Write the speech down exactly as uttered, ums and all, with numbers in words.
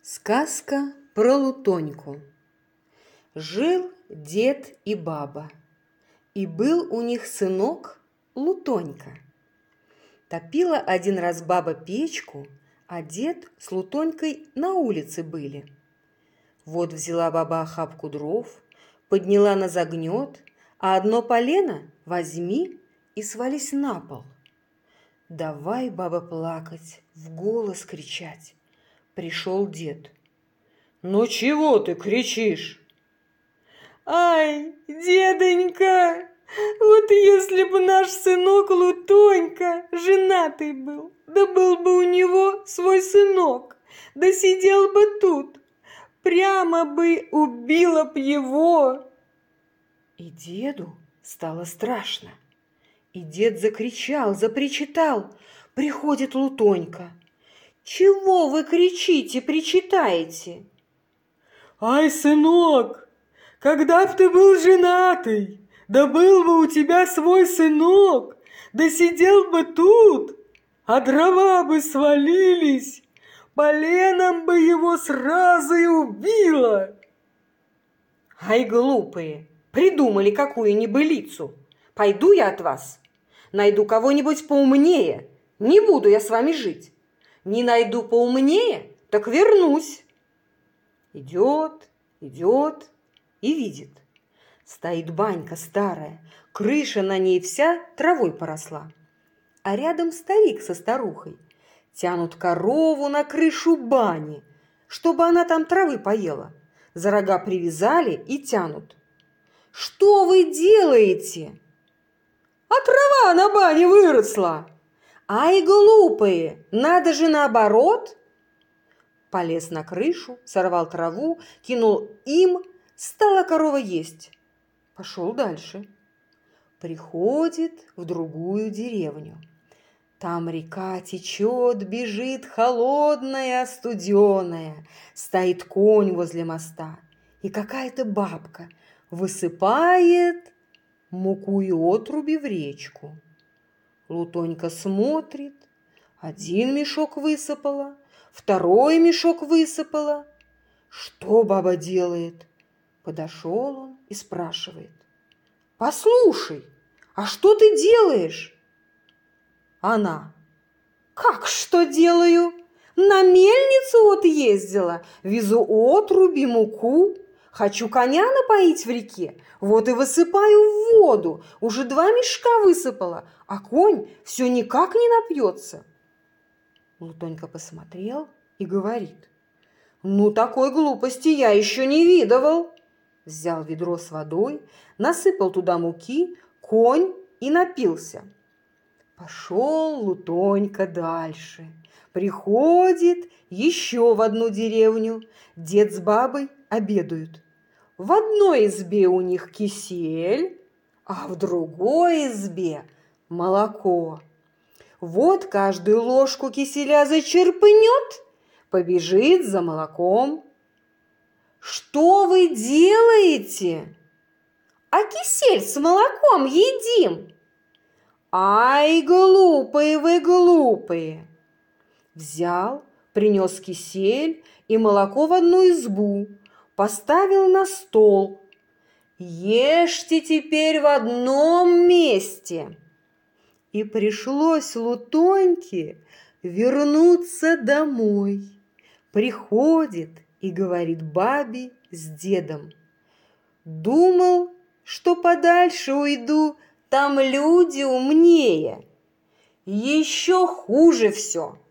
Сказка про Лутоньку. Жил дед и баба, и был у них сынок Лутонька. Топила один раз баба печку, а дед с Лутонькой на улице были. Вот взяла баба охапку дров, подняла на загнет, а одно полено возьми и свались на пол. Давай, баба, плакать, в голос кричать. Пришел дед. «Ну чего ты кричишь?» «Ай, дедонька, вот если бы наш сынок Лутонька женатый был, да был бы у него свой сынок, да сидел бы тут, прямо бы убила б его!» И деду стало страшно. И дед закричал, запричитал. Приходит Лутонька. «Чего вы кричите, причитаете?» «Ай, сынок, когда б ты был женатый, да был бы у тебя свой сынок, да сидел бы тут, а дрова бы свалились, поленом бы его сразу и убило!» «Ай, глупые, придумали какую небылицу! Пойду я от вас, найду кого-нибудь поумнее, не буду я с вами жить. Не найду поумнее, так вернусь». Идет, идет и видит. Стоит банька старая, крыша на ней вся травой поросла. А рядом старик со старухой тянут корову на крышу бани, чтобы она там травы поела. За рога привязали и тянут. «Что вы делаете?» «А трава на бане выросла!» «Ай, глупые, надо же наоборот!» Полез на крышу, сорвал траву, кинул им, стала корова есть. Пошел дальше. Приходит в другую деревню. Там река течет, бежит холодная, студеная. Стоит конь возле моста, и какая-то бабка высыпает муку и отруби в речку. Лутонька смотрит, один мешок высыпала, второй мешок высыпала. Что баба делает? Подошел он и спрашивает. «Послушай, а что ты делаешь?» Она. «Как что делаю? На мельницу вот ездила, везу отруби, муку. Хочу коня напоить в реке, вот и высыпаю в воду. Уже два мешка высыпала, а конь все никак не напьется». Лутонька посмотрел и говорит. «Ну, такой глупости я еще не видывал». Взял ведро с водой, насыпал туда муки, конь и напился. Пошел Лутонька дальше. Приходит еще в одну деревню. Дед с бабой обедают. В одной избе у них кисель, а в другой избе молоко. Вот каждую ложку киселя зачерпнет, побежит за молоком. «Что вы делаете?» «А кисель с молоком едим». «Ай, глупые вы, глупые!» Взял, принес кисель и молоко в одну избу, поставил на стол. «Ешьте теперь в одном месте». И пришлось Лутоньке вернуться домой. Приходит и говорит бабе с дедом. «Думал, что подальше уйду, там люди умнее. Еще хуже все.